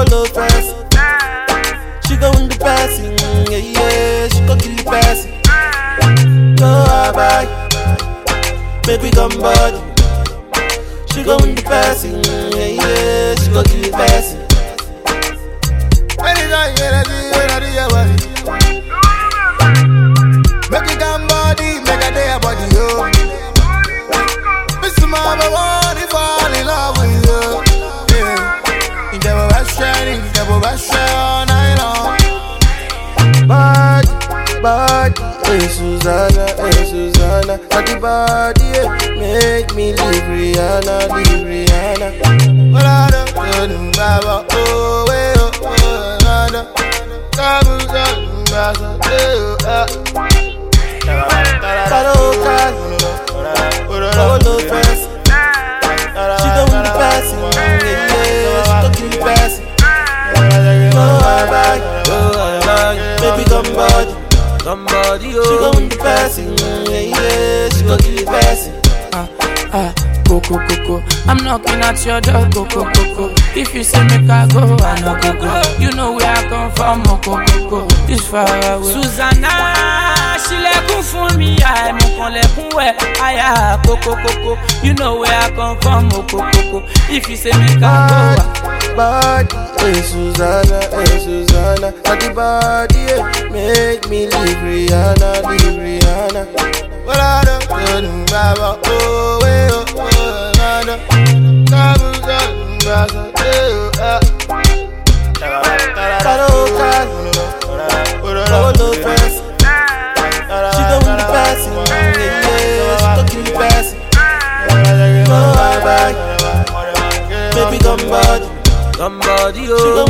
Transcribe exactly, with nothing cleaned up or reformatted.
Solo fast. She go in the passing, yeah, yeah. She go kill the passing. Go bye, make we come body. She go in the passing, yeah, yeah. She go kill the passing. Anytime you ready, you ready, you ready. Make it come body, make a day body, yo. Miss Mama, want to fall in love with you. Yeah. In the best shining, in the best shine all night long. Body, body, hey Susanna, hey Susanna. Body, body, yeah. Make me leave Rihanna, leave Rihanna. But I don't know, Baba, oh, way, oh, oh, nada. Come, come, come, oh, ah. Solo fast. She go in the passing, yeah, yeah. She go kill the passing. Go bye, go bye, baby come body, come body. Oh. She go in the passing, yeah, yeah. She go kill the passing. Ah ah, go go go go. I'm knocking at your door, go go go go. If you say make I go, I no go go. You know where I come from, oh, go go go. This far away. Susanna, she lekun fun mi, I mo kan lekun we. Aya, go go go go. You know where I come from, oh, go go go. If you say make I go, body, hey Susanna, hey Susanna. Body, body, yeah. Make me leave Rihanna, leave Rihanna. But I don't know, Baba, oh, way, oh, oh, nada. Come, come, come, oh, ah. Solo fast. She go in the passing, yeah, yeah. She go kill the passing. Go bye bye, baby come body, come body, oh.